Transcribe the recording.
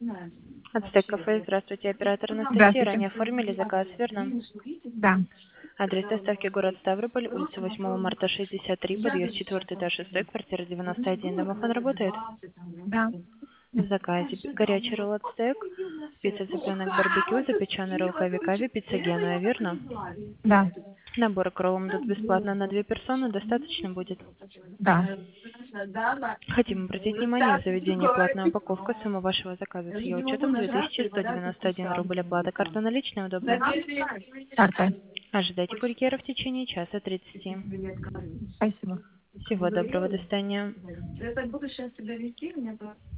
Ацтек кафе, здравствуйте, оператор Анастасия. Здравствуйте. Ранее оформили заказ, верно? Да. Адрес доставки город Ставрополь, улица 8 марта 63, подъезд 4 этаж СТ, квартира 91. Домофон работает? Да. В заказе горячий ролл ацтек, пицца цыпленок барбекю, запеченный ролл кави-кави, пицца генуя, верно? Да. Набор к роллам идут бесплатно на 2 персоны, достаточно будет? Да. Хотим обратить внимание, в заведении платная упаковка. Сумма вашего заказа с ее учетом 2191 рубль. Оплата карта наличная удобно. Карта. Ожидайте курьера в течение часа 30. Спасибо. Всего доброго, до свидания.